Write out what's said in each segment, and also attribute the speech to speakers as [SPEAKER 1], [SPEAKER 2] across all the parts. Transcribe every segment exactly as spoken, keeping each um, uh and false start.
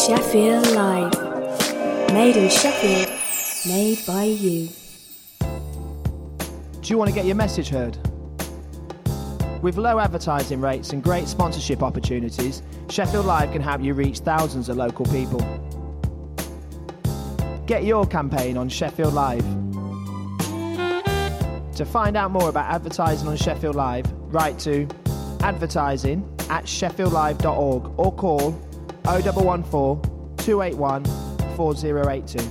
[SPEAKER 1] Sheffield Live. Made in Sheffield, made by you.
[SPEAKER 2] Do you want to get your message heard? With low advertising rates and great sponsorship opportunities, Sheffield Live can help you reach thousands of local people. Get your campaign on Sheffield Live. To find out more about advertising on Sheffield Live, write to advertising at sheffield live dot org or call oh one one four, two eight one, four oh eight two.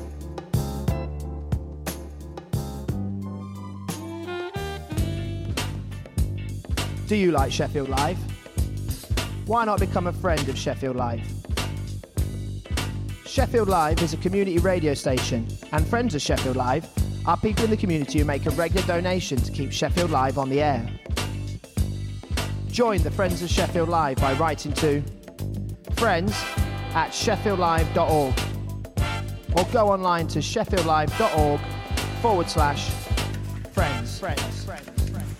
[SPEAKER 2] Do you like Sheffield Live? Why not become a friend of Sheffield Live? Sheffield Live is a community radio station, and friends of Sheffield Live are people in the community who make a regular donation to keep Sheffield Live on the air. Join the Friends of Sheffield Live by writing to friends at sheffield live dot org or go online to sheffield live dot org forward slash friends. friends. friends.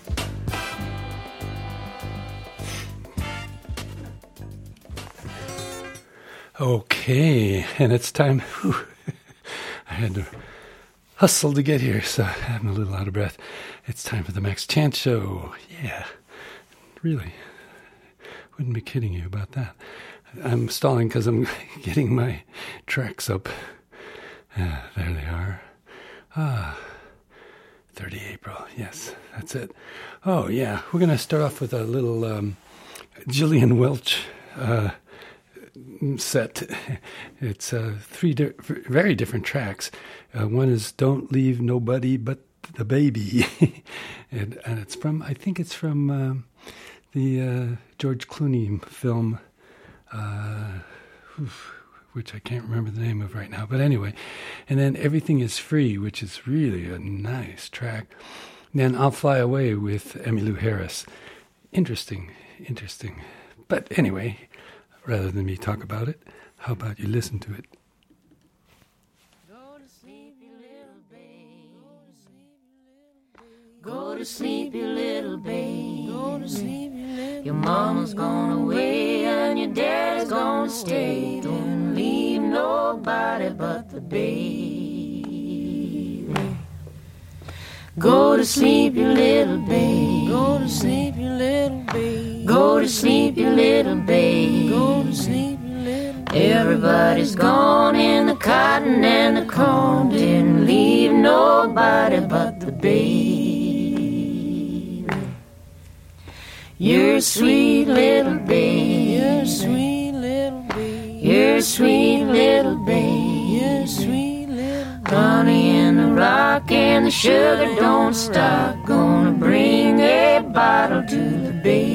[SPEAKER 3] Okay, and it's time. Whew, I had to hustle to get here, so I'm a little out of breath. It's time for the Max Chance Show. Yeah, really. Wouldn't be kidding you about that. I'm stalling because I'm getting my tracks up. Uh, there they are. Ah, thirty April. Yes, that's it. Oh, yeah. We're going to start off with a little um, Gillian Welch uh, set. It's uh, three di- very different tracks. Uh, one is Don't Leave Nobody But the Baby. and, and it's from, I think it's from um, the uh, George Clooney film, uh, which I can't remember the name of right now. But anyway, and then Everything Is Free, which is really a nice track. And then I'll Fly Away with Emmylou Harris. Interesting, interesting. But anyway, rather than me talk about it, how about you listen to it?
[SPEAKER 4] Go to sleep, you little babe. Go to sleep, you little babe. Go to sleep, you little Your mama's gone away and your dad's gonna stay. Don't leave nobody but the baby. Go to sleep, you little babe. Go to sleep, you little babe. Go to sleep, you little babe. Go to sleep, you little babe. Everybody's gone in the cotton and the corn. Didn't leave nobody but the baby. You're a sweet little babe. You're a sweet little babe. You're a sweet little babe. You're a sweet little babe. Honey in the rock and the sugar don't stop. Gonna bring a bottle to the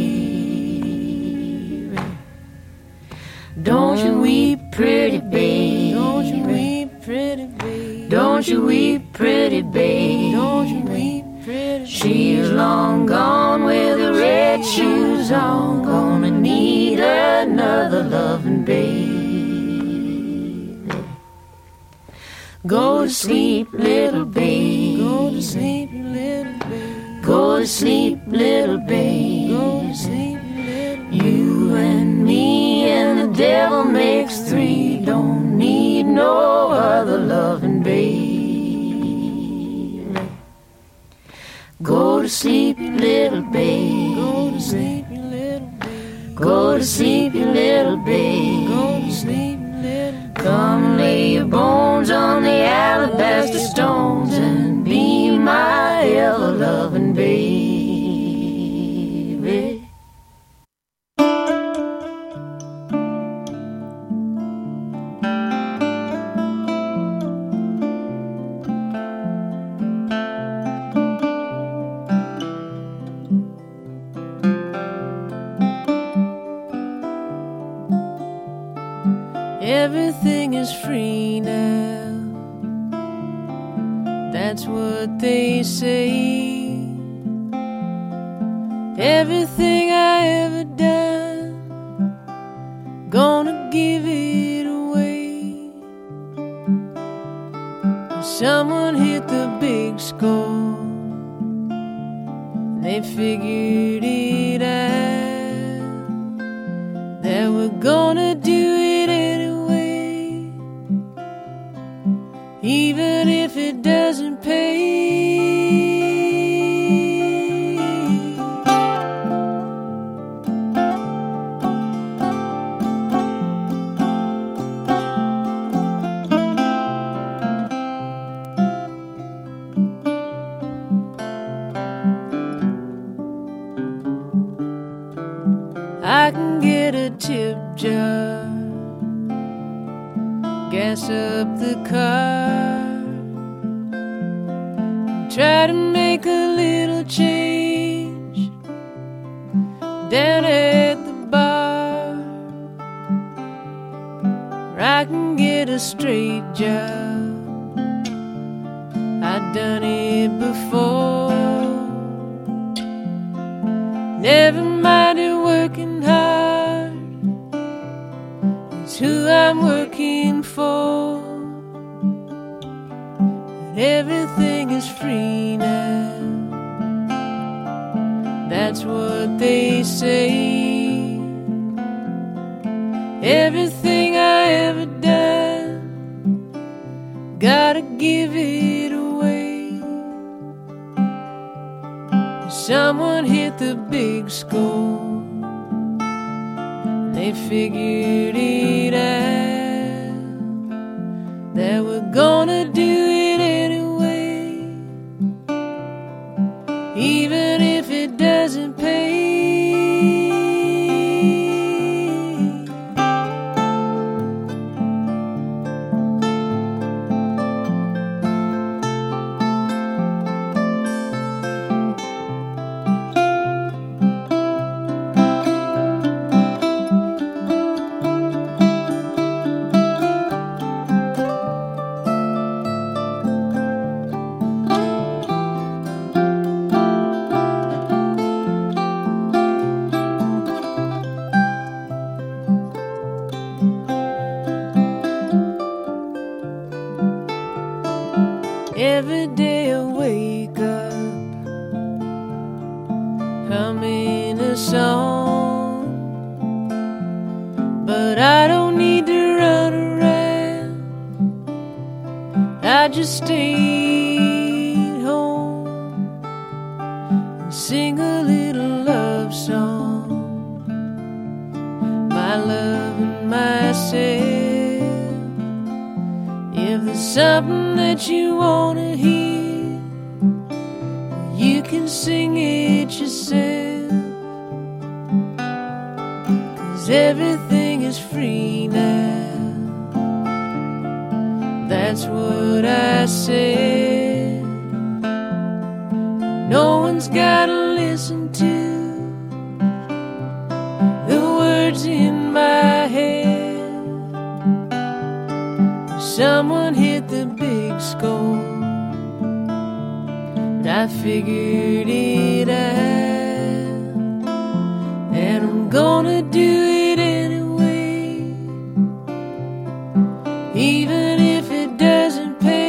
[SPEAKER 4] baby. Don't you weep, pretty babe. Don't you weep, pretty babe. Don't you weep, pretty babe. Don't you weep, pretty babe. She's long gone with her red shoes on. Gonna need another loving babe. Go to sleep, little babe. Go to sleep, little babe. Go to sleep, little babe. Go to sleep, little babe. You and me and the devil makes three. Don't need no other loving babe. Go to sleep, little babe. Go to sleep, little babe. Go to sleep, little babe. Go to sleep, little babe. Come lay your bones on the alabaster stones and be my ever-loving baby.
[SPEAKER 5] Everything is free now. That's what they say. Everything I ever done, gonna give it away. Someone hit the big score. They figured it out that we're gonna do it anyway. gas up the car, try to make a little change down at the bar, where I can get a straight job. I've done it before, never minded working hard. It's who I'm working for. But everything is free now, that's what they say. Everything I ever done, gotta give it away. Someone hit the big score, they figured it out, that we're gonna do it anyway, even if it doesn't pay. Every day I wake up humming a song, but I don't need to run around. I just stay home and sing a little love song, my love and myself. If there's something that you want to hear, you can sing it yourself, 'cause everything is free now, that's what I said. No one's gotta listen to the words in my head. Someone hit the big score, but I figured it out, and I'm gonna do it anyway, even if it doesn't pay.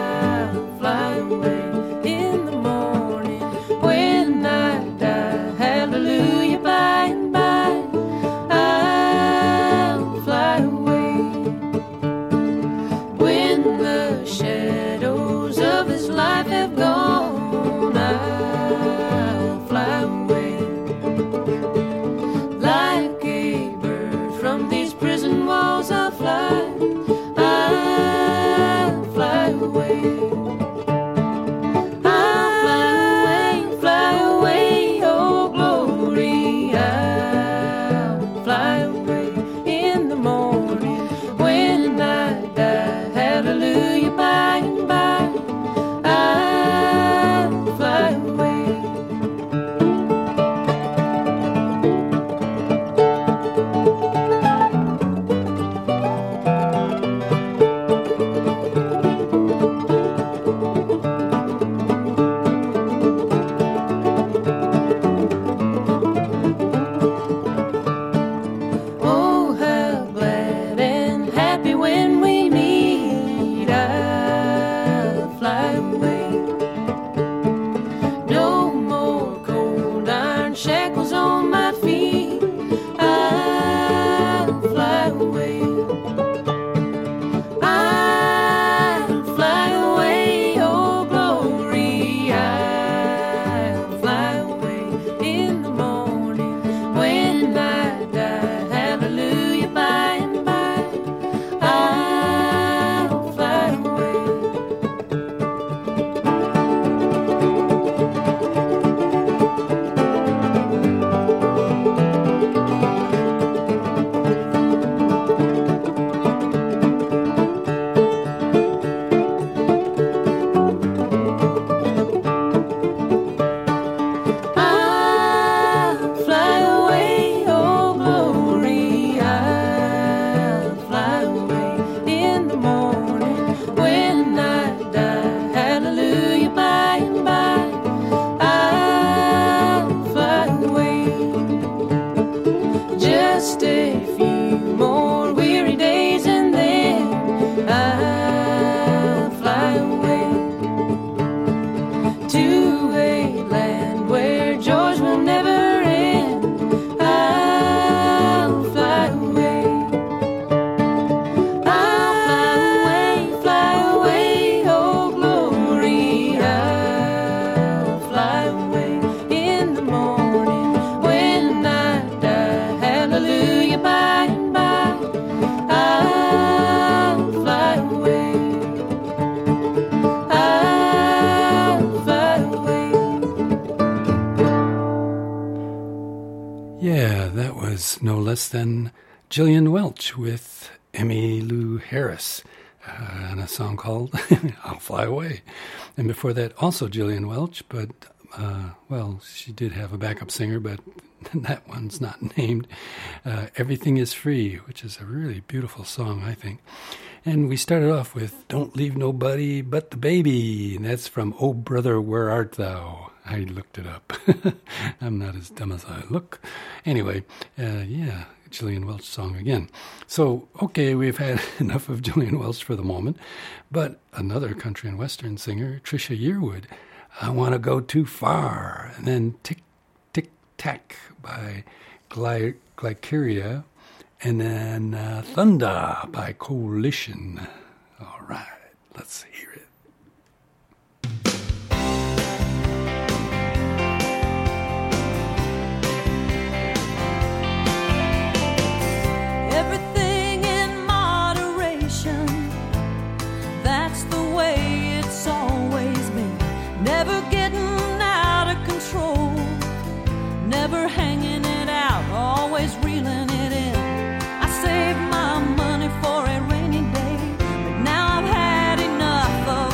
[SPEAKER 5] In the morning when I die.
[SPEAKER 3] Yeah, that was no less than Gillian Welch with Emmylou Harris uh, and a song called I'll Fly Away. And before that, also Gillian Welch, but, uh, well, she did have a backup singer, but that one's not named. Uh, Everything is Free, which is a really beautiful song, I think. And we started off with Don't Leave Nobody But the Baby. And that's from Oh Brother, Where Art Thou? I looked it up. I'm not as dumb as I look. Anyway, uh, yeah, Gillian Welch song again. So, okay, we've had enough of Gillian Welch for the moment. But another country and western singer, Trisha Yearwood, I Want to Go Too Far. And then Tick, Tick, Tack by Gly- Glyceria. And then uh, Thunder by Coalition. All right, let's hear it.
[SPEAKER 5] Everything in moderation, that's the way it's always been. Never getting out of control, never hanging it out, always reeling it in. Save my money for a rainy day, but now I've had enough of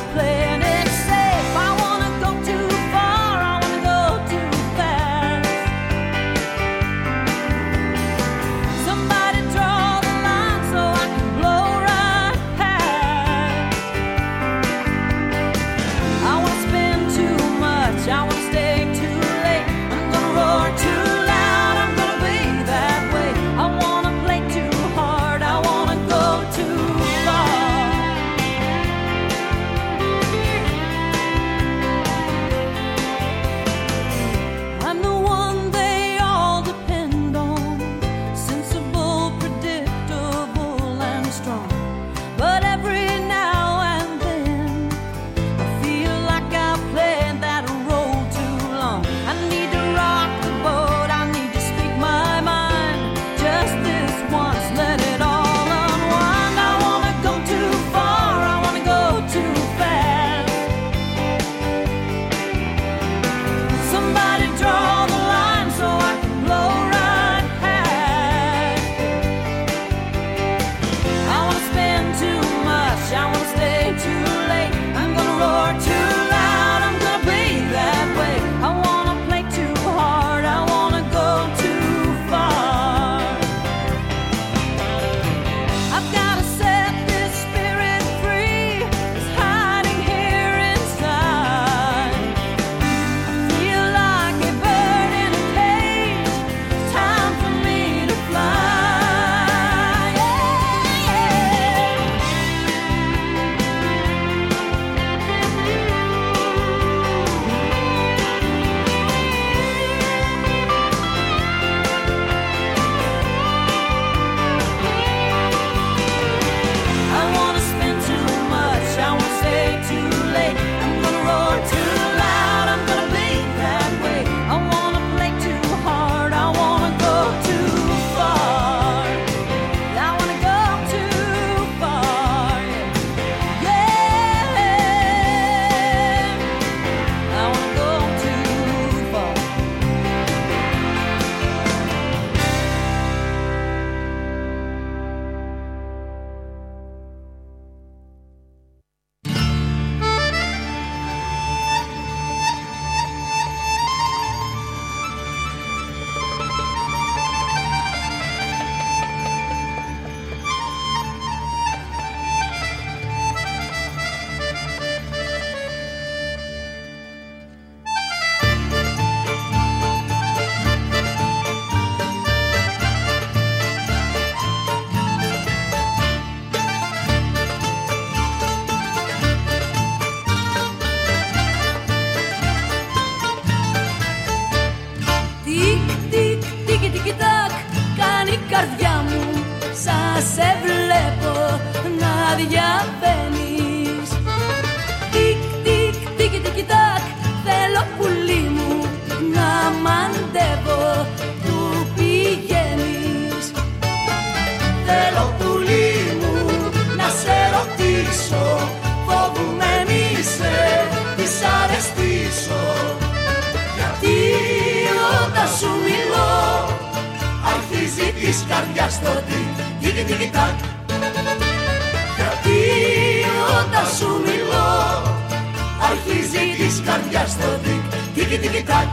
[SPEAKER 6] της καρδιάς το τικ, τικ, τικ, τακ. Γιατί όταν σου μιλώ αρχίζει της καρδιάς το τικ, τικ, τικ, τακ.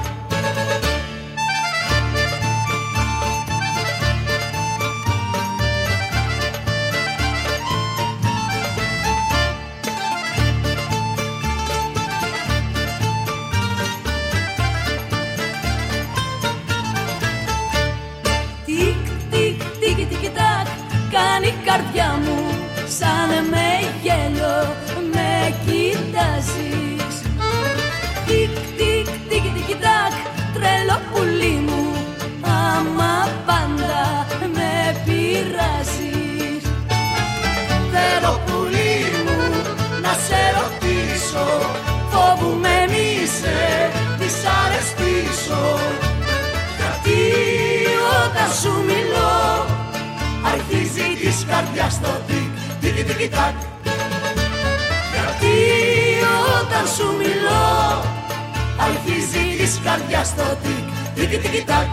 [SPEAKER 5] Η καρδιά μου σαν με γέλιο με κοιτάζεις. Τικ, τικ, τικ, τικ, τακ, τρελό πουλί μου, άμα πάντα με πειράζεις.
[SPEAKER 6] Θέλω πουλί μου να σε ρωτήσω, φοβούμαι μη σε δυσαρεστήσω. Γιατί όταν σου μιλώ αρχίζει της καρδιάς το τικ, τικ, τικ, τακ. Γιατί όταν σου μιλώ αρχίζει της καρδιάς το τικ, τικ, τικ, τακ.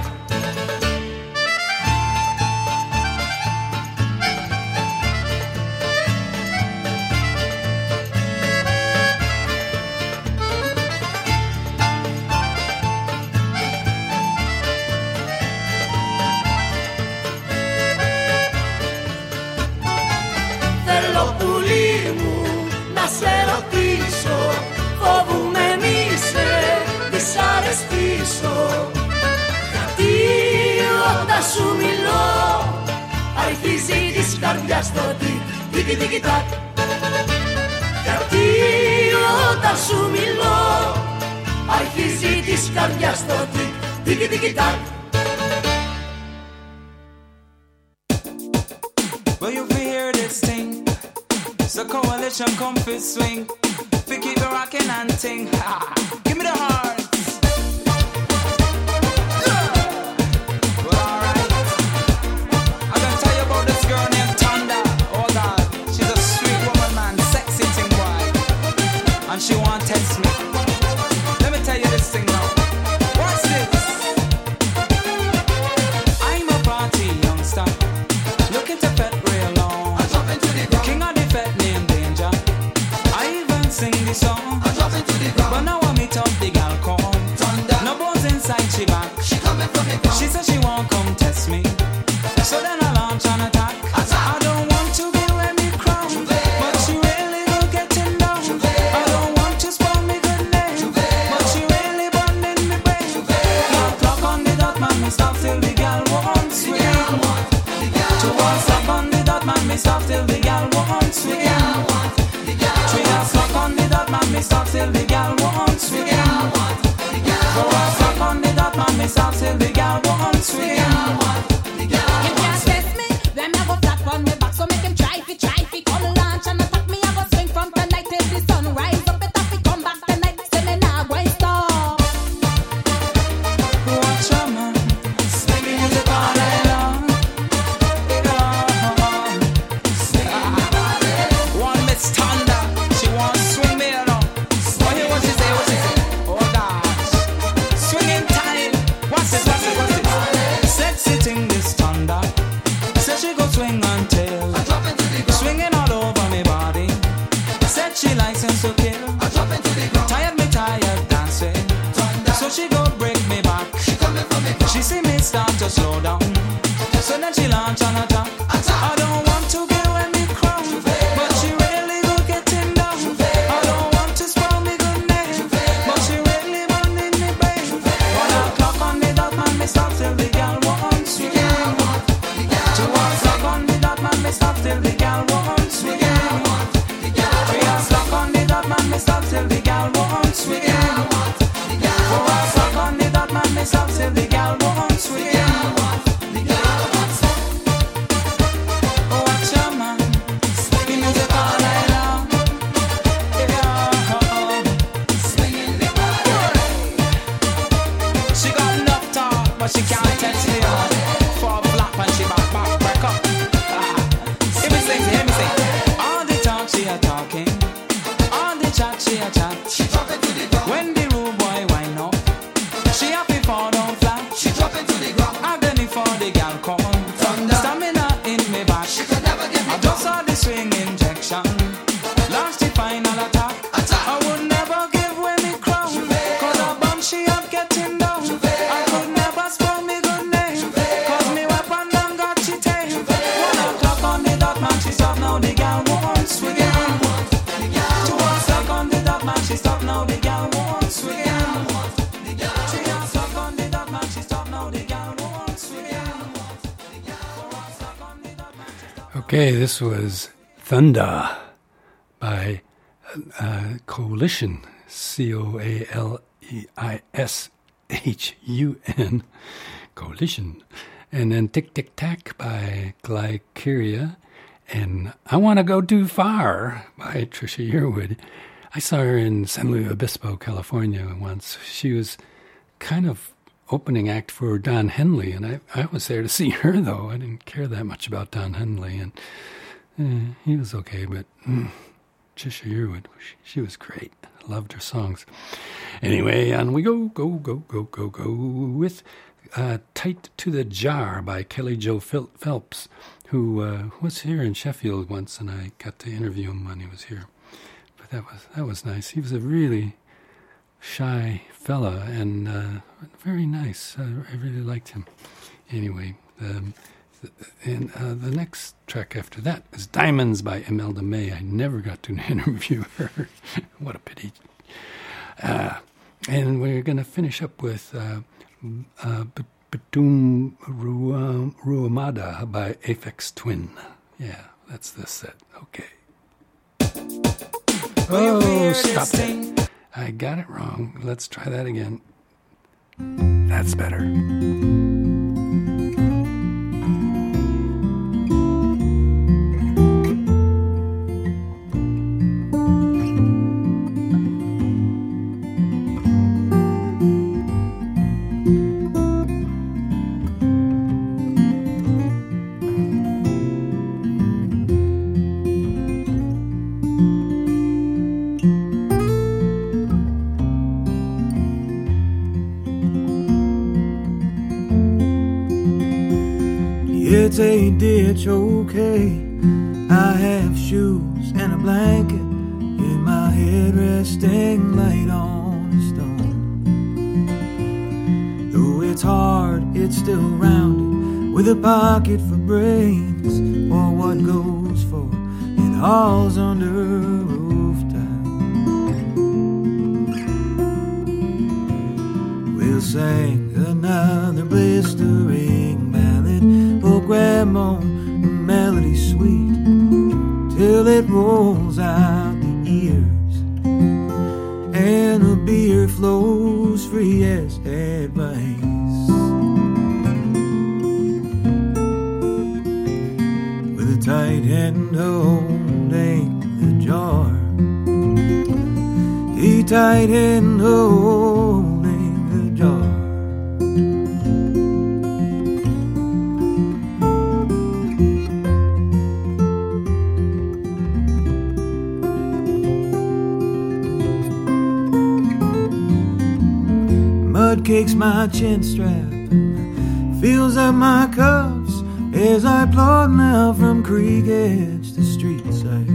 [SPEAKER 6] Σε ρωτήσω, φοβούμαι μη σε δυσαρεστήσω. Γιατί όταν σου μιλώ αρχίζει της καρδιάς το τικ, τικ, τικ, τακ. Γιατί όταν σου μιλώ αρχίζει της καρδιάς το τικ, τικ, τικ, τακ.
[SPEAKER 7] Well, you hear this thing. The coalition come fi swing, fi keep the rockin' and ting. Ha! Give me the hearts. Yeah. Well, alright. I'm gonna tell you about this girl named Tonda. Oh God, she's a sweet woman, man, sexy thing, boy. And she want test me. Let me tell you this thing now. What's this? I'm a party youngster, looking to pet real long. King of the fat named Danger. I even sing the song. I drop into the ground. But now I meet up the gal come. No bones inside she back. She coming from the ground. She said she won't come test me. So then I launch an attack. attack. I don't want to give away me crown, but she really go getting down. I don't want to spoil me good name, but she really burning me brain. Now clock on the dot, man, me stop till the gal won't swing. Two one stop on the dot, man, me stop till the gal won't swing. Three o'clock on the dot, man, me stop till the gal won't swing. Four o'clock on the dot, man, me stop till the gal won't swing.
[SPEAKER 4] Him can't test me, then I go flat on me back. So make him try fi, try fi, come launch and attack me. I go swing from tonight till the sun rise up. Better fi come back tonight, say me nah go and stop.
[SPEAKER 7] Watch out, man, swinging music all night long. One Miss Tonda, she wants swing me along. Oh, hear what she say, what she say. Oh gosh, swinging time. What's this, what's this, what's this? Sexy thing, this Tonda. Said she go swing until swinging all over me body. Said she license to kill. Tired me tired dancing. So she go break me back. She see me start to slow down. So then she launch an attack. I don't want to give away me crown, but she really go getting down. I don't want to spoil me good name, but she really burning me brain. One o'clock on the dot, man, me stop till the gal won't swing. Two o'clock on the dot, man, me stop till the gal won't swing. Three o'clock on the dot, man, me stop till the gal won't swing. Four o'clock on the dot, man, me stop till the gal won't swing. Watch out, man, swinging music all night long. Yeah. She got enough talk, but she can't touch me on. Fall flop and she back back break up. Ah. Hear me sing, hear me sing. All the talk she a talking, all the chat she a chat. She drop it to the ground. When the rude boy wind up, she happy fall down flat. She drop it to the ground. Agony for the gal come.
[SPEAKER 3] Okay, this was Thunder by uh, Coalition, C O A L E I S H U N, Coalition. And then Tick Tick Tack by Glyceria, and I Want to Go Too Far by Trisha Yearwood. I saw her in San Luis Obispo, California once. She was kind of opening act for Don Henley, and I, I was there to see her, though. I didn't care that much about Don Henley, and eh, he was okay, but mm, Trisha Yearwood, she, she was great. I loved her songs. Anyway, on we go, go, go, go, go, go, with uh, Tight to the Jar by Kelly Joe Phil- Phelps, who uh, was here in Sheffield once, and I got to interview him when he was here. But that was that was nice. He was a really shy fella and uh, very nice. Uh, I really liked him. Anyway, um, th- and uh, the next track after that is Diamonds by Imelda May. I never got to interview her. What a pity. Uh, and we're going to finish up with uh, uh, Batum Ruamada by Aphex Twin. Yeah, that's the set. Okay. Oh, stop it. I got it wrong. Let's try that again. That's better.
[SPEAKER 8] It's a ditch, okay. I have shoes and a blanket in my head, resting light on a stone. Though it's hard, it's still rounded, with a pocket for brains, or what goes for in halls under roof time. We'll sing another blistering ballad, we'll grab on the melody sweet till it rolls out the ears, and the beer flows free as advice. With a tight hand holding the jar, a tight hand holding the jar. Mud cakes my chin strap and fills up my cuffs as I plod now from creek edge to street side.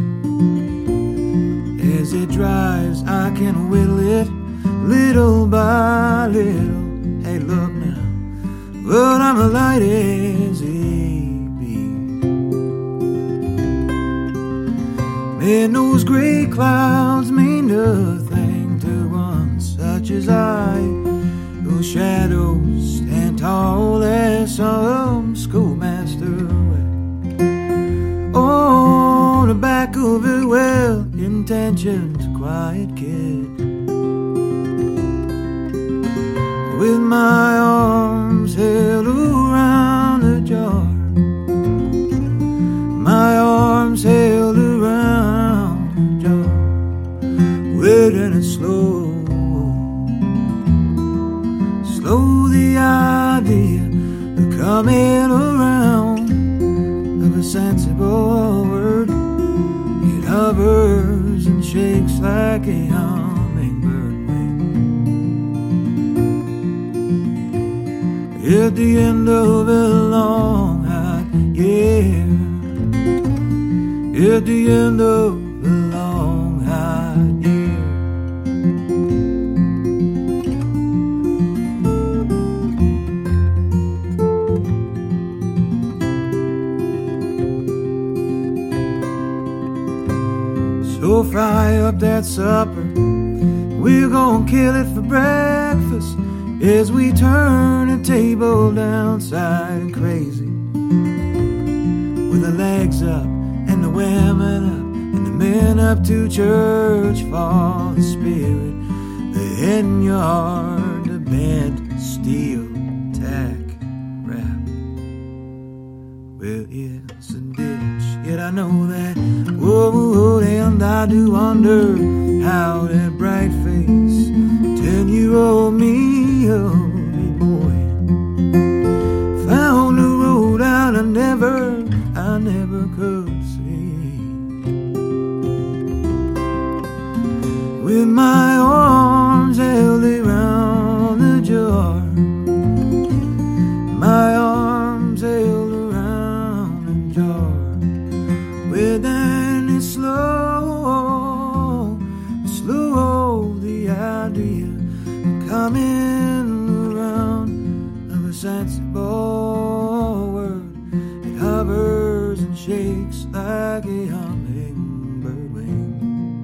[SPEAKER 8] As it dries, I can whittle it little by little. Hey, look now, but I'm a light as a bee. Man, those gray clouds mean nothing to one such as I. Those shadows stand tall as some schoolmaster on the back of a well-intentioned quiet kid, with my arms held around a jar, my arms held around a jar, waiting and slow. Slow the idea of coming around of a sensible word. It hovers and shakes like a hummingbird wing at the end of a long hot year, at the end of a long hot year. So fry up that supper, we're gonna kill it for breakfast as we turn a table downside and crazy, with with the legs up and the women up and the men up to church for the spirit. The hen yard, the bent steel tack wrap. Well, it's a ditch, yet I know that. Whoa, whoa, and I do wonder how that bright face ten-year-old me, oh me boy, found a road out I never, I never could see. With my arms held around the jar, my arms held around the jar, with then it's slow, slow the idea of coming around of a sensible word. It hovers and shakes like a hummingbird wing.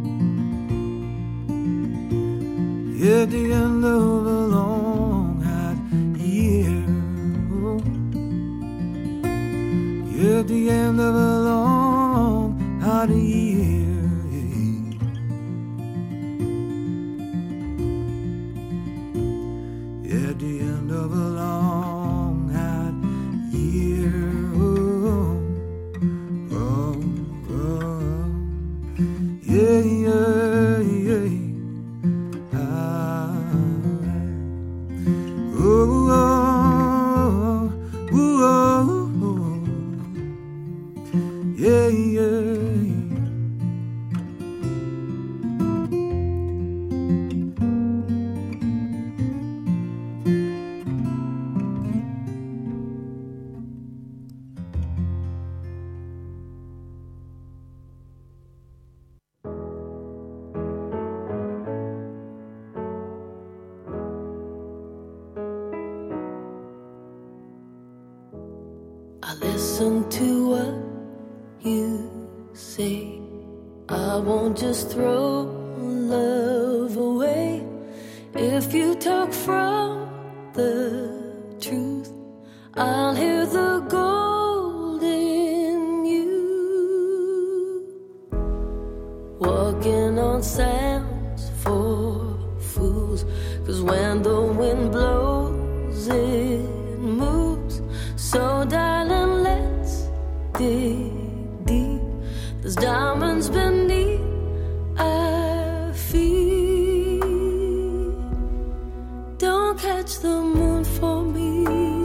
[SPEAKER 8] At the end of a long hot year, oh. At the end of a long hot year, at the end of a long hot year, oh, oh, oh. Yeah, yeah, yeah. Ah, oh, oh, oh, oh, oh. Yeah, yeah.
[SPEAKER 4] I listen to what you say. I won't just throw love away. If you talk from the truth, I'll hear the gold in you. Walking on sands for fools, 'cause when the wind blows it moves. So darling, let's dig deep. There's diamonds beneath our feet. Don't catch the moon for me.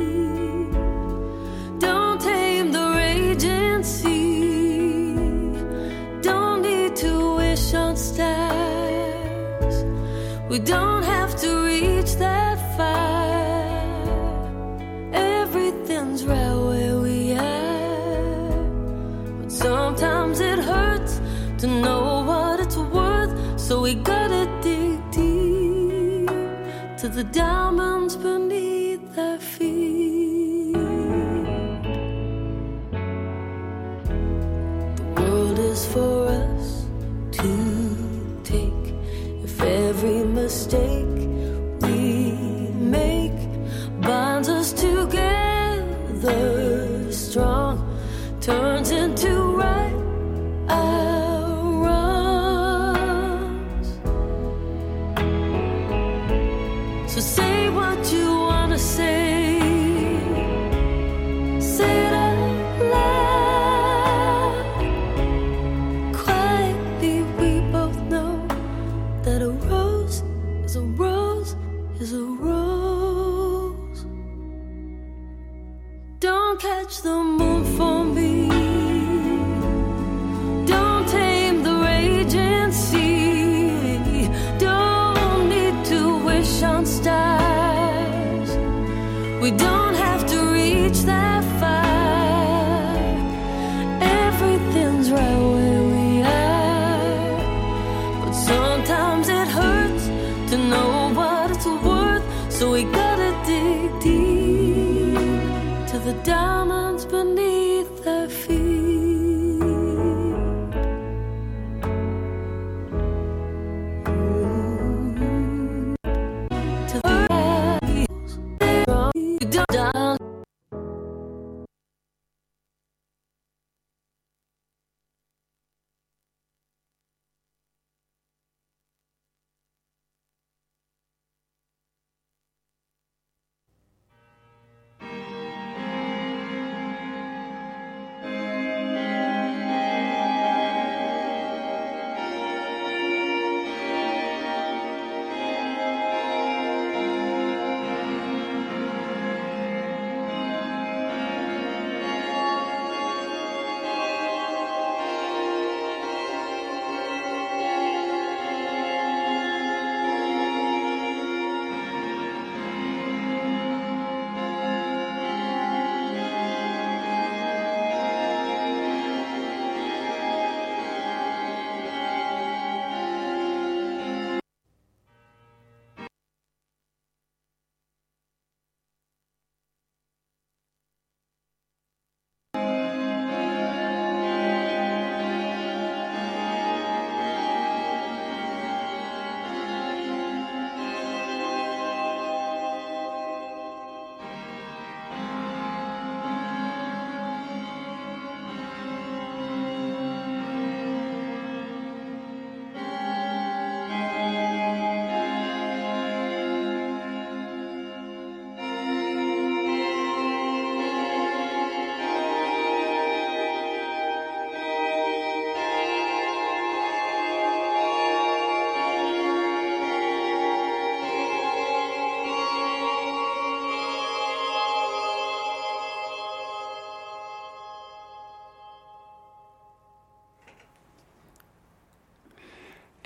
[SPEAKER 4] Don't tame the raging sea. Don't need to wish on stars. We don't have to reach that far. Everything's right where we are. But sometimes it hurts to know what it's worth. So we gotta dig deep to the diamonds beneath our feet. The world is for us to take. If every mistake we make binds us together strong, turns into right our wrongs. So say what you wanna say, say it out loud. Quietly we both know that a rose is a rose is a rose. Don't catch the moon for me. Don't tame the raging sea. Don't need to wish on stars. We don't have to reach that far. Everything's right where we are. But sometimes it hurts to know what it's worth. So we gotta dig deep to the diamonds beneath their feet. Ooh. To the hills, you don't down.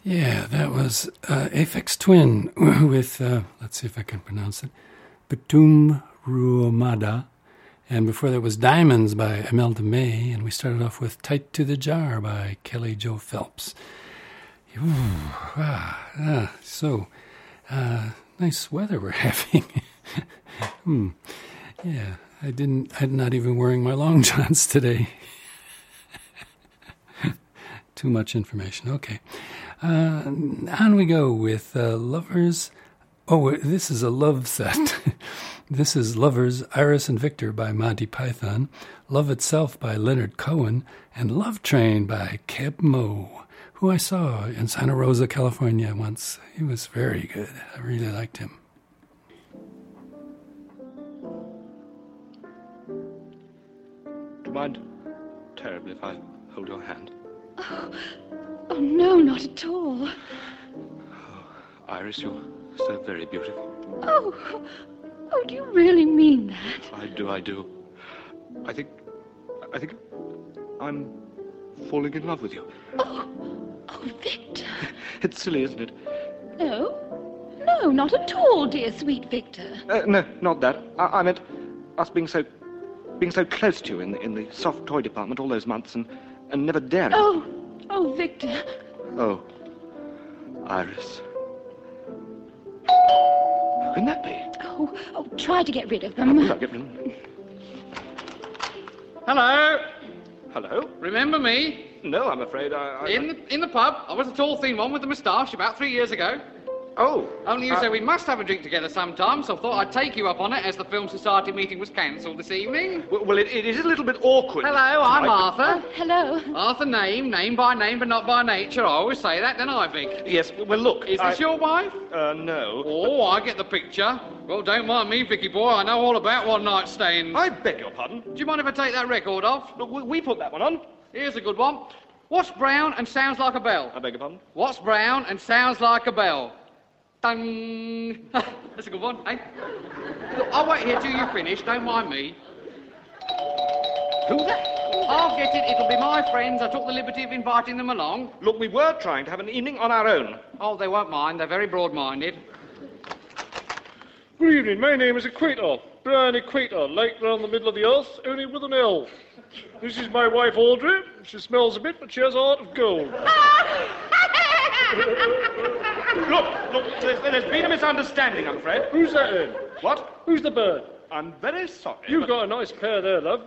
[SPEAKER 3] Yeah, that was uh, Aphex Twin with, uh, let's see if I can pronounce it, Batum Ruomada. And before that was Diamonds by Imelda May. And we started off with Tight to the Jar by Kelly Joe Phelps. Ooh, ah, ah, so, uh, nice weather we're having. hmm. Yeah, I didn't, I'm not even wearing my long johns today. Too much information. Okay. Uh, on we go with uh, Lovers. Oh, this is a love set. This is Lovers, Iris and Victor by Monty Python, Love Itself by Leonard Cohen, and Love Train by Keb Mo, who I saw in Santa Rosa, California once. He was very good. I really liked him.
[SPEAKER 9] Do you mind terribly if I hold your hand?
[SPEAKER 10] Oh, oh no, not at all.
[SPEAKER 9] Oh, Iris, you're so very beautiful.
[SPEAKER 10] Oh, oh, do you really mean that?
[SPEAKER 9] I do, I do. I think, I think I'm falling in love with you.
[SPEAKER 10] Oh, oh, Victor.
[SPEAKER 9] It's silly, isn't it?
[SPEAKER 10] No, no, not at all, dear sweet Victor.
[SPEAKER 9] Uh, no, not that. I, I meant us being so, being so close to you in the, in the soft toy department all those months and, and never daring.
[SPEAKER 10] Oh, oh, Victor.
[SPEAKER 9] Oh, Iris. Who can that be?
[SPEAKER 10] Oh, oh, try to get rid of them.
[SPEAKER 9] I'll get rid of them.
[SPEAKER 11] Hello.
[SPEAKER 9] Hello?
[SPEAKER 11] Remember me?
[SPEAKER 9] No, I'm afraid I... I
[SPEAKER 11] in, the, in the pub. I was the tall, thin one with the moustache about three years ago.
[SPEAKER 9] Oh.
[SPEAKER 11] Only you
[SPEAKER 9] uh,
[SPEAKER 11] said we must have a drink together sometime, so I thought I'd take you up on it as the Film Society meeting was cancelled this evening.
[SPEAKER 9] Well, well it, it is a little bit awkward.
[SPEAKER 11] Hello, I'm
[SPEAKER 9] tonight,
[SPEAKER 11] Arthur.
[SPEAKER 10] Oh, hello.
[SPEAKER 11] Arthur name, name by name, but not by nature. I always say that, don't I, Vic?
[SPEAKER 9] Yes, well, look...
[SPEAKER 11] Is
[SPEAKER 9] I...
[SPEAKER 11] this your wife?
[SPEAKER 9] Uh, no.
[SPEAKER 11] Oh, I get the picture. Well, don't mind me, Vicky boy. I know all about one-night stands.
[SPEAKER 9] I beg your pardon?
[SPEAKER 11] Do you mind if I take that record off?
[SPEAKER 9] Look, we, we put that one on.
[SPEAKER 11] Here's a good one. What's brown and sounds like a bell?
[SPEAKER 9] I beg your pardon?
[SPEAKER 11] What's brown and sounds like a bell? Dun. That's a good one, eh? Look, I'll wait here till you finish. Don't mind me. Who that? I'll get it. It'll be my friends. I took the liberty of inviting them along.
[SPEAKER 9] Look, we were trying to have an evening on our own.
[SPEAKER 11] Oh, they won't mind. They're very broad-minded.
[SPEAKER 12] Good evening. My name is Equator. Brian Equator. Like round the middle of the earth, only with an L. This is my wife, Audrey. She smells a bit, but she has a heart of gold.
[SPEAKER 9] Look, look, there's, there's been a misunderstanding, I'm afraid.
[SPEAKER 12] Who's that then?
[SPEAKER 9] What?
[SPEAKER 12] Who's the bird?
[SPEAKER 9] I'm very sorry.
[SPEAKER 12] You've
[SPEAKER 9] but...
[SPEAKER 12] got a nice pair there, love.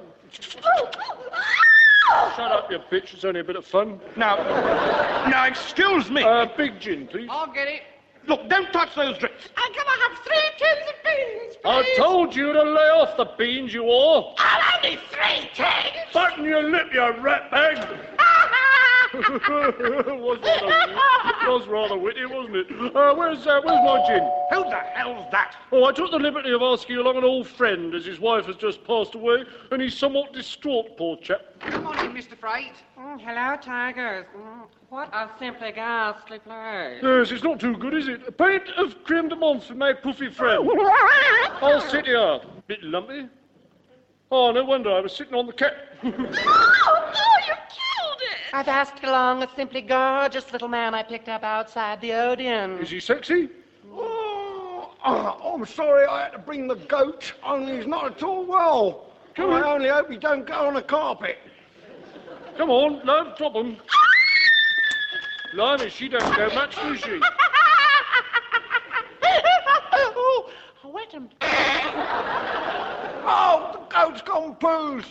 [SPEAKER 12] Shut up, you bitch. It's only a bit of fun.
[SPEAKER 9] Now, now, excuse me.
[SPEAKER 12] Uh, big gin, please.
[SPEAKER 11] I'll get it.
[SPEAKER 9] Look, don't touch those drinks.
[SPEAKER 11] I'm gonna have three tins of beans, please.
[SPEAKER 12] I told you to lay off the beans, you whore.
[SPEAKER 11] I'll only three tins.
[SPEAKER 12] Button your lip, you rat bag. it, was rather, it was rather witty, wasn't it? Uh, where's, uh, where's my gin?
[SPEAKER 9] Who the hell's that?
[SPEAKER 12] Oh, I took the liberty of asking along an old friend, as his wife has just passed away, and he's somewhat distraught, poor chap.
[SPEAKER 11] Come on in, Mister Freight.
[SPEAKER 13] Mm, hello, Tigers. Mm, what a simply ghastly place.
[SPEAKER 12] Yes, it's not too good, is it? A pint of creme de menthe for my puffy friend. I'll sit here. Bit lumpy. Oh, no wonder I was sitting on the cat.
[SPEAKER 10] Oh, oh, you killed it!
[SPEAKER 13] I've asked along a simply gorgeous little man I picked up outside the Odeon.
[SPEAKER 12] Is he sexy?
[SPEAKER 14] Oh, oh, I'm sorry I had to bring the goat, only he's not at all well. Come I on. only hope he don't go on the carpet.
[SPEAKER 12] Come on, love, drop him. Blimey, she don't go much, does she?
[SPEAKER 13] Oh, I wet him.
[SPEAKER 14] Oh, the goat's gone poos.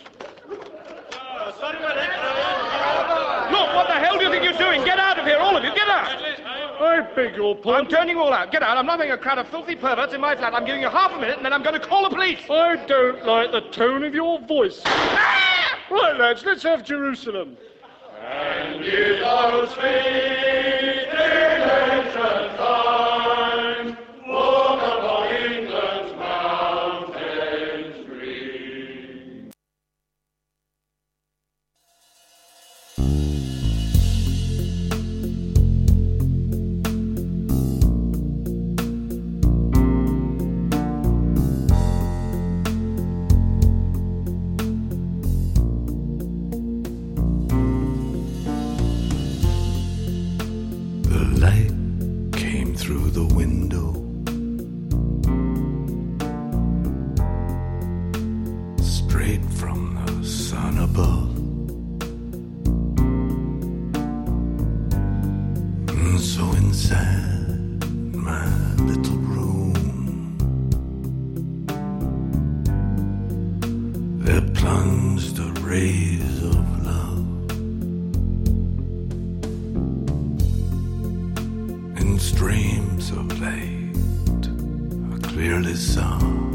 [SPEAKER 9] Look, what the hell do you think you're doing? Get out of here, all of you, get out!
[SPEAKER 12] I beg your pardon.
[SPEAKER 9] I'm turning you all out. Get out. I'm not having a crowd of filthy perverts in my flat. I'm giving you half a minute, and then I'm going to call the police.
[SPEAKER 12] I don't like the tone of your voice. Right, lads, let's have Jerusalem.
[SPEAKER 15] And in those sweet ancient times, walk upon England's mountains green.
[SPEAKER 16] straight from the sun above. And so inside my little room, there plunged the rays of love. In streams of light I clearly saw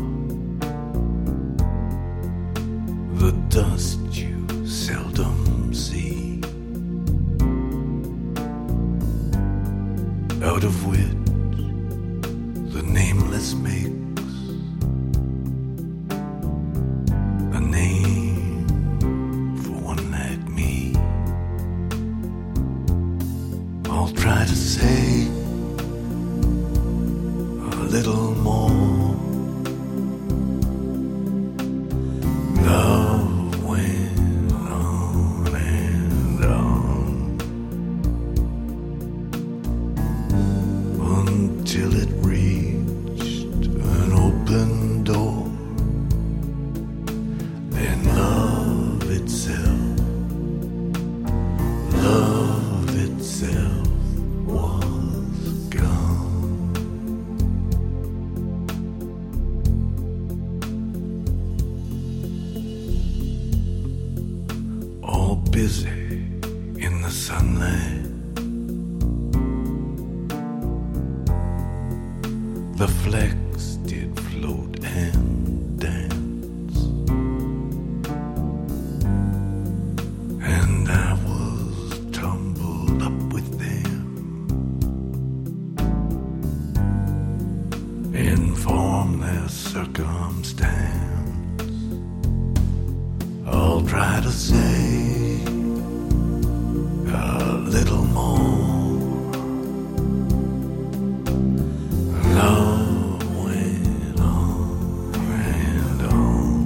[SPEAKER 16] the dust you seldom see, out of which the nameless makes a name for one like me. I'll try to say a little more. Love went on and on until it reached an open door. Then love itself, love itself was gone. All busy in the sunlight, the flecks did float and dance, and I was tumbled up with them, in formless circumstance. I'll try to say a little more. Love went on and on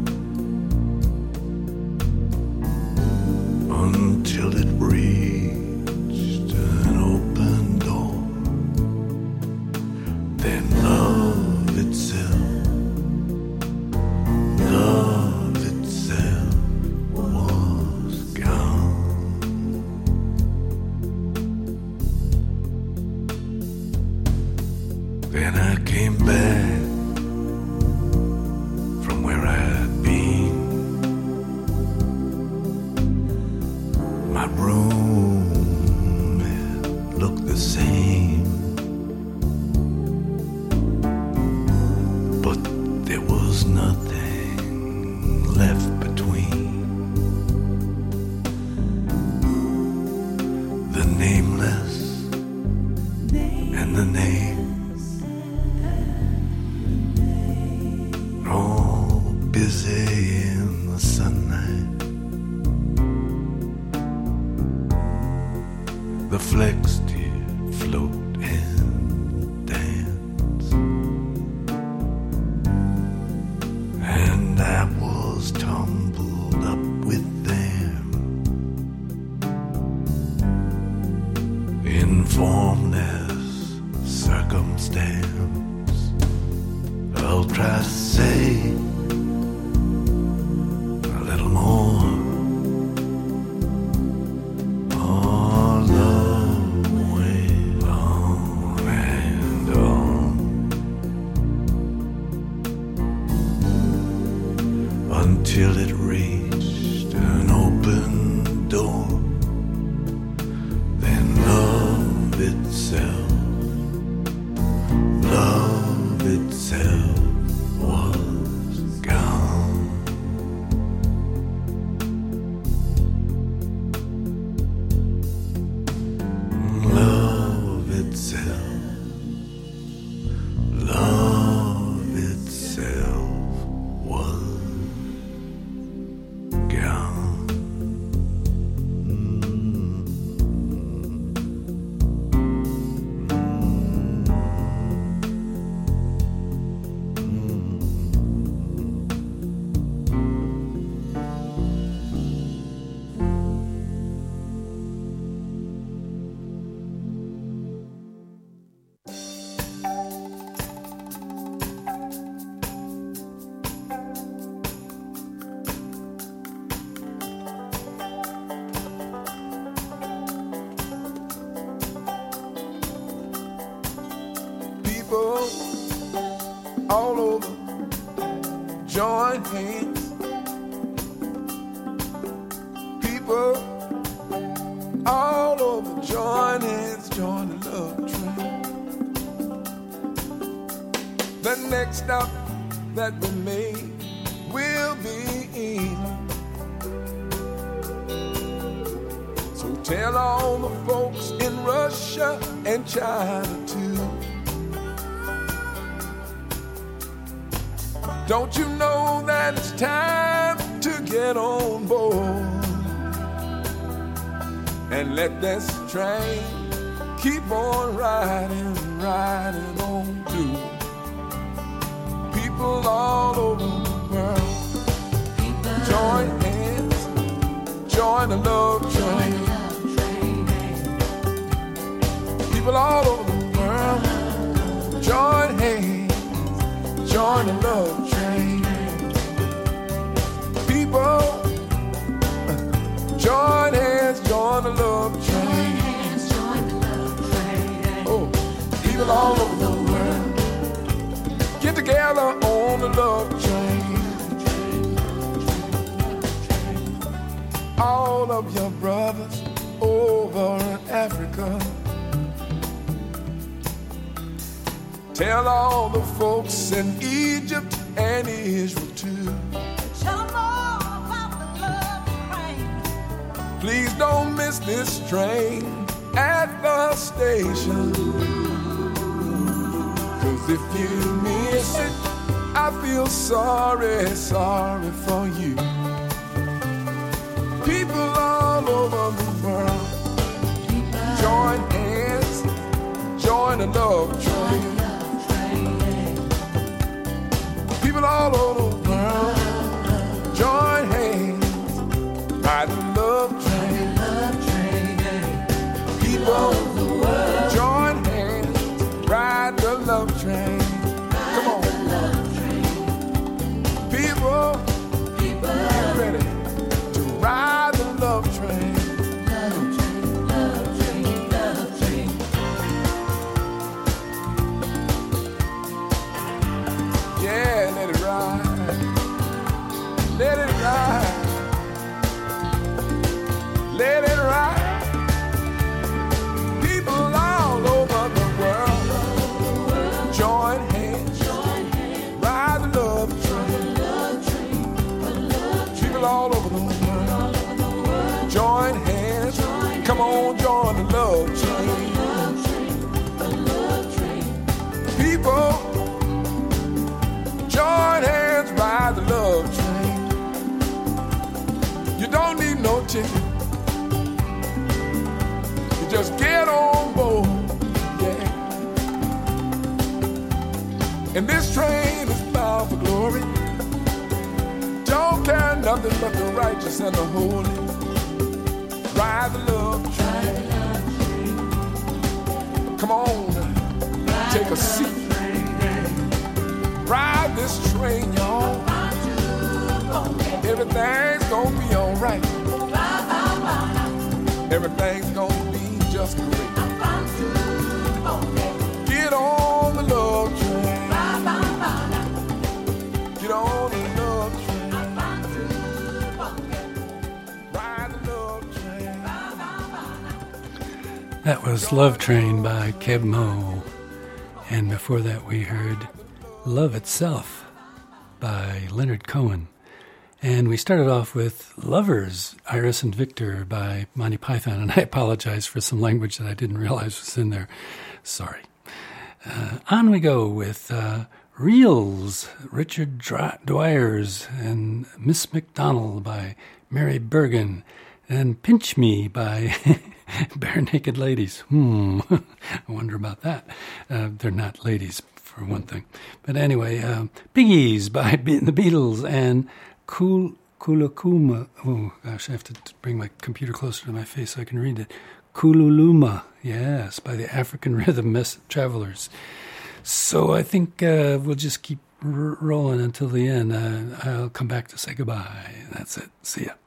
[SPEAKER 16] until it reached an open door. Then love itself, love itself was gone. Then I came back from where I'd been. My room it looked the same, but there was nothing left between. The nameless and the name, all busy in the sunlight. The flecks did float and dance, and I was tumbled up with them, in formless circumstance. I'll try to say a little more. Oh, love went on and on until it reached an open door. Then love itself, love itself was gone. Love itself, love itself was gone.
[SPEAKER 17] People all over, join hands. People all over, join hands, join the love train. The next stop that we make will be England. So tell all the folks in Russia and China too. Don't you know that it's time to get on board and let this train keep on riding, riding on through. People all over the world, join hands, join the love train. People all over the world, join hands, join the love train. People, join hands, join the love train. Oh, people all over the world, get together on the love train. All of your brothers over in Africa, tell all the folks in Egypt and Israel too. Tell them all about the love train. Please don't miss this train at the station. Cause if you miss it, I feel sorry, sorry for you. People all over the world, join hands, join the love train. People all over the world, join hands, ride the love train. People, join hands, ride the love train. Come on. People, get ready to ride the love train. Yeah, let it ride. Let it ride. Let it ride. People all over the world, join hands, ride the love train. People all over the world, join hands. Come on, join the love train. People, join hands, ride the love train. You don't need no ticket. You just get on board, yeah. And this train is bound for glory. Don't care nothing but the righteous and the holy. Ride the love train. Come on, take a seat. Ride this train, y'all. Everything's gonna be alright. Everything's gonna be just great. Get on the love train. Get on the love train. Ride the love train.
[SPEAKER 3] That was Love Train by Keb Mo. And before that we heard Love Itself by Leonard Cohen. And we started off with Lovers, Iris and Victor by Monty Python. And I apologize for some language that I didn't realize was in there. Sorry. Uh, on we go with uh, Reels, Richard Dwyers and Miss McDonald by Mary Bergen. And Pinch Me by Bare Naked Ladies. Hmm, I wonder about that. Uh, they're not ladies, for one thing. But anyway, uh, Piggies by Be- the Beatles and Kul Kulakuma. Oh, gosh, I have to bring my computer closer to my face so I can read it. Kululuma, yes, by the African Rhythm Mess Travelers. So I think uh, we'll just keep r- rolling until the end. Uh, I'll come back to say goodbye. That's it. See ya.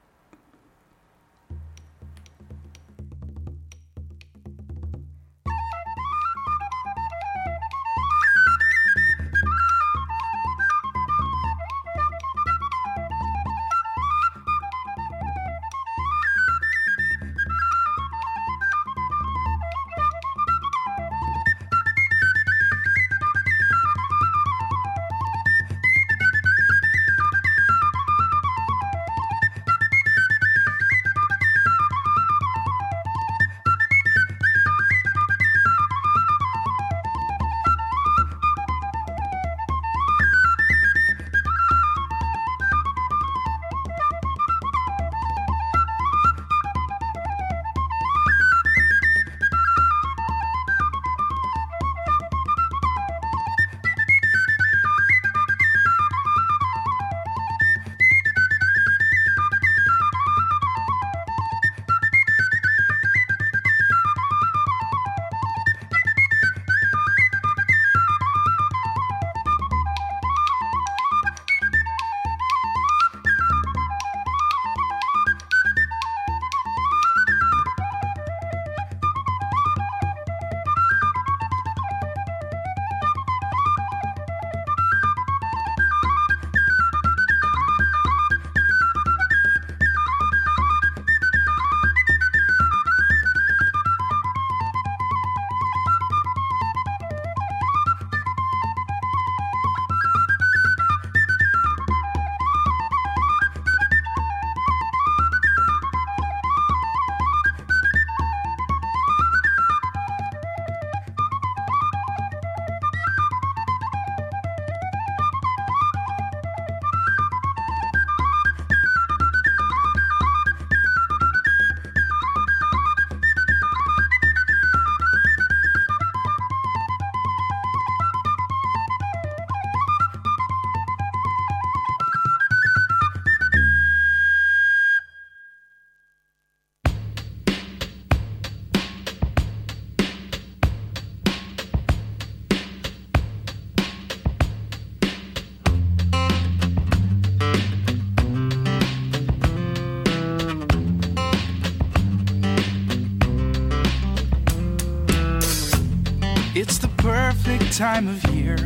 [SPEAKER 18] perfect time of year.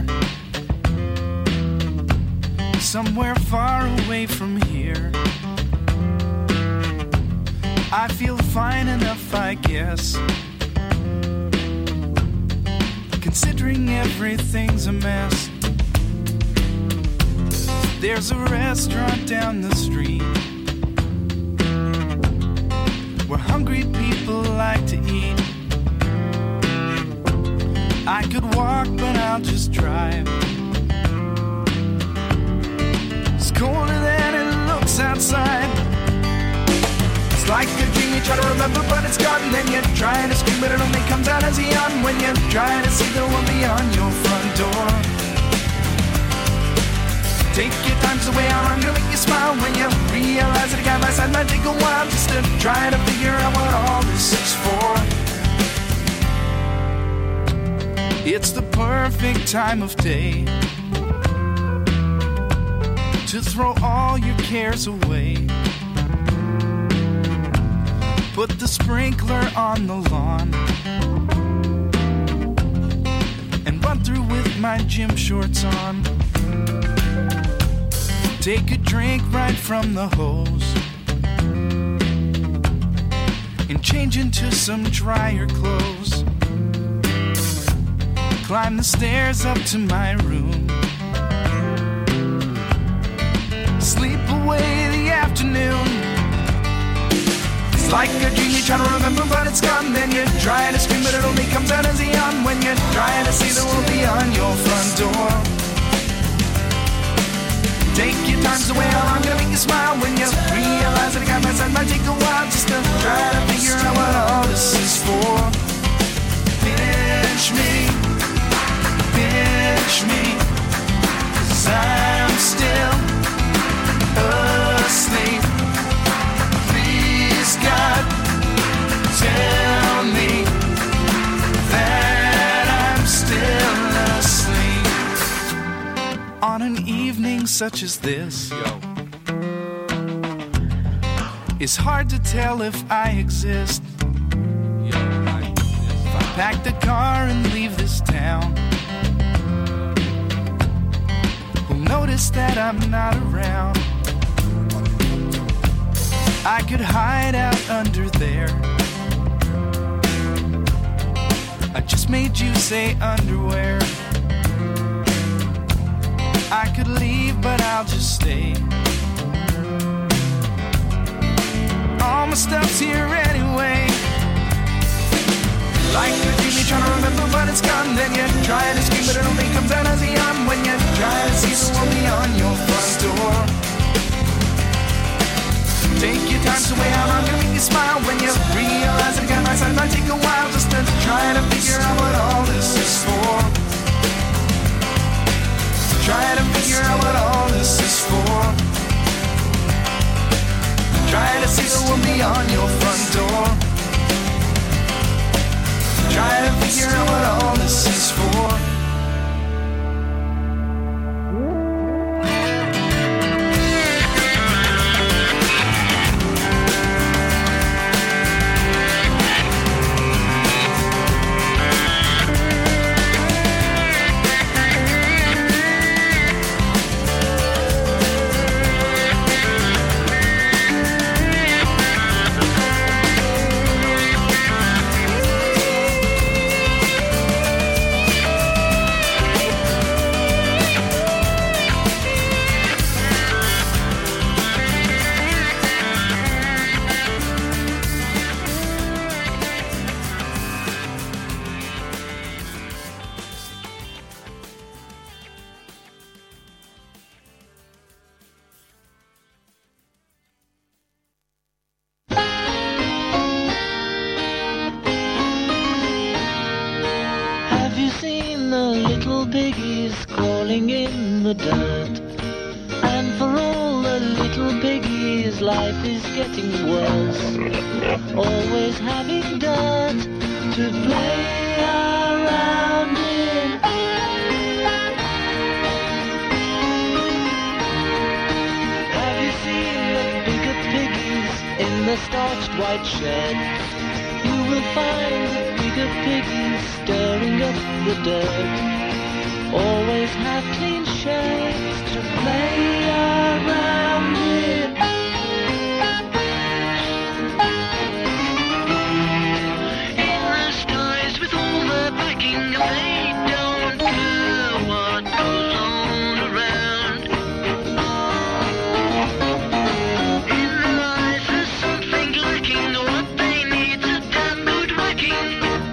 [SPEAKER 18] Somewhere far away from here. I feel fine enough, I guess, considering everything's a mess. There's a restaurant down the street where hungry people like to eat. I could walk, but I'll just drive. It's colder than it looks outside. It's like a dream you try to remember, but it's gone. And then you're trying to scream, but it only comes out as a yawn when you're trying to see the one beyond your front door. Take your times away, I'm gonna make you smile when you realize that a guy by side might take a while just to try to figure out what all this is for. It's the perfect time of day to throw all your cares away. Put the sprinkler on the lawn and run through with my gym shorts on. Take a drink right from the hose and change into some drier clothes. Climb the stairs up to my room. Sleep away the afternoon. It's like a dream you try to remember, but it's gone. Then you're trying to scream, but it only comes out as a yawn when you're trying to see the world beyond your front door. Take your times away, I'm gonna make you smile when you realize that a guy by side might take a while just to try to figure out what all this is for. Pinch me, pinch me, 'cause I'm still asleep. Please God, tell me that I'm still asleep. On an evening such as this, yo, it's hard to tell if I exist. Yo, I, if I pack the car and leave this town, who'll notice that I'm not around? I could hide out under there. I just made you say underwear. I could leave, but I'll just stay. All my stuff's here anyway. Like a dream you're trying to remember, but it's gone. Then you're trying to scream, but it only comes out as a yawn when you're trying to see the world beyond your front door. Take your time away, I'm gonna make you smile when you realize that a guy by side might take a while just to try to figure out what all this is for. Try to figure out what all this is for. Try to see the world beyond your front door. Try to figure out what all this is for.
[SPEAKER 19] In the dirt, and for all the little piggies, life is getting worse. Always having dirt to play around in. Have you seen the bigger piggies in the starched white shed? you will find the bigger piggies stirring up the dirt. Always have clean shirts to play around with. In the skies with all the packing, they don't care what goes on around. In life there's something lacking, what they need's a damn good whacking.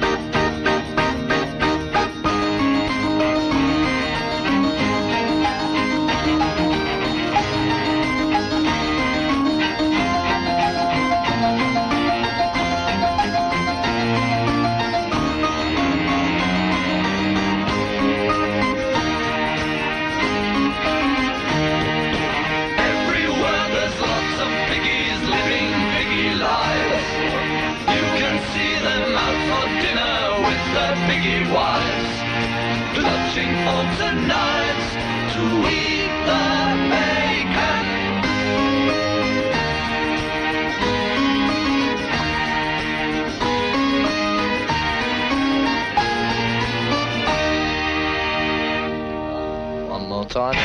[SPEAKER 18] Everywhere there's lots of piggies living piggy lives. You can see them out for dinner with their piggy wives, clutching forks and knives to eat the bacon.
[SPEAKER 20] One more time.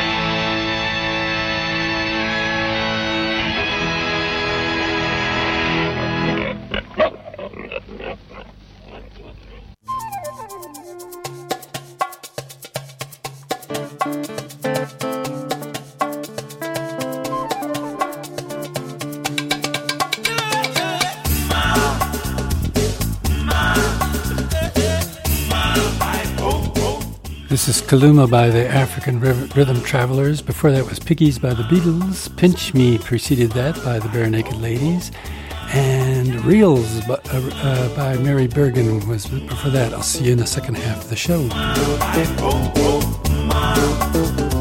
[SPEAKER 3] This is Kaluma by the African Rhythm Travelers. Before that was Piggies by the Beatles. Pinch Me preceded that by the Bare Naked Ladies. And Reels by, uh, uh, by Mary Bergen was before that. I'll see you in the second half of the show.